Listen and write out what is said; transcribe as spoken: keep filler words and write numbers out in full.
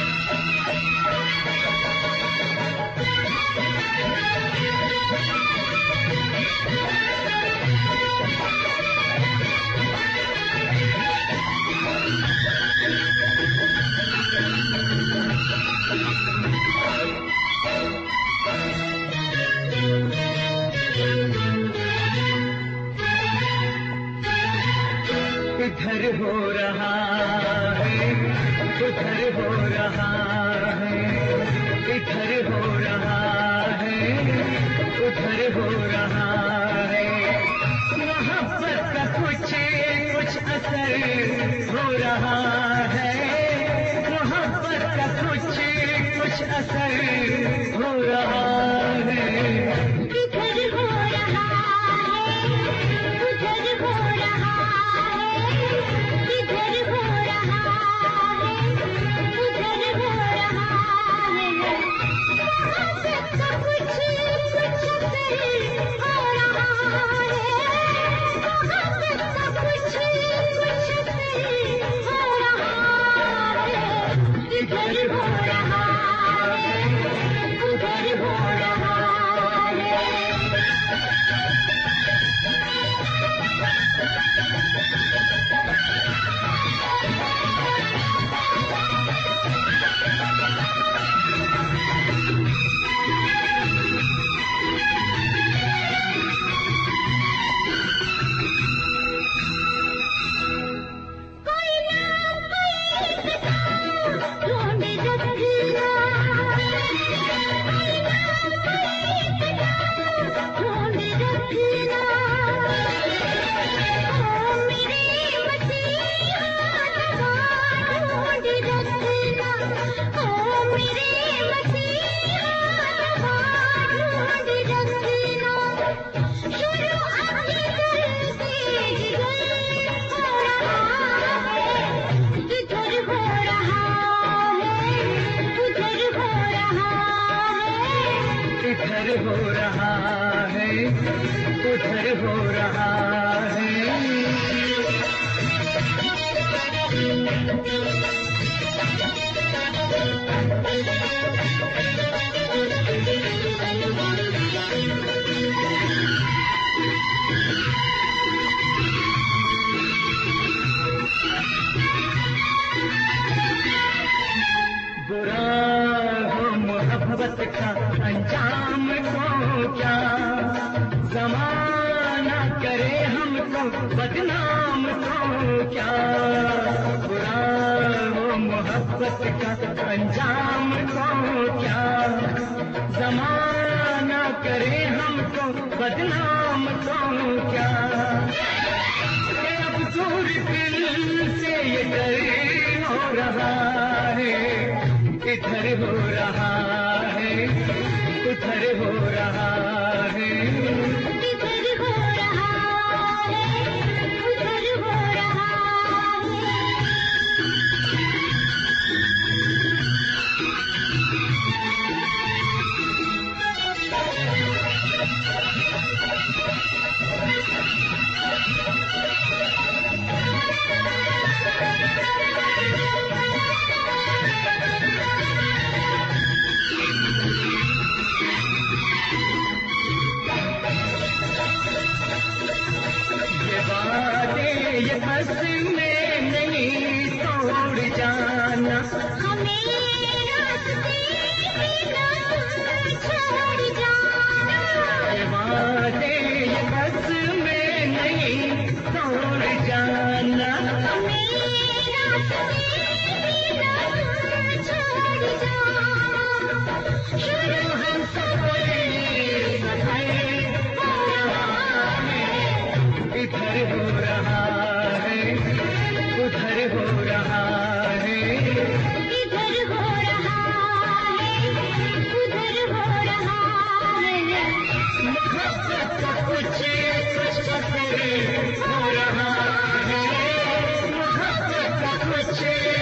इधर हो रहा है, उधर हो रहा है, इधर हो रहा है, उधर हो रहा है। मोहब्बत का कुछ कुछ असर हो रहा है, मोहब्बत का कुछ कुछ असर हो रहा है। इधर हो रहा है, उधर हो रहा है, इधर हो रहा है, उधर हो रहा है। मोहब्बत का कुछ कुछ असर हो रहा है, मोहब्बत का कुछ कुछ असर हो रहा है। इधर हो रहा है, उधर हो रहा है। इधर हो रहा है, उधर हो रहा है। बुरा हो मोहब्बत का अंजाम को क्या, ज़माना करे हमको बदनाम को क्या। बुरा हो मोहब्बत का अंजाम को क्या, ज़माना करे हमको बदनाम को क्या। कि अब दूर दिल से ये डर हो रहा है, इधर हो रहा है, उधर हो रहा है। इधर हो रहा है, उधर हो रहा है। ये बस में नहीं तोड़ जाना, हमें रास्ते में ना छोड़ जाना। ये वादे ये बस में नहीं तोड़ जाना, हमें रास्ते में ना छोड़ जाना। शुरू हम सफर सफर हो रहा है, इधर हो रहा है, उधर हो रहा है। इधर हो रहा है, उधर हो रहा है। मोहब्बत का कुछ कुछ असर हो रहा है, मोहब्बत का कुछ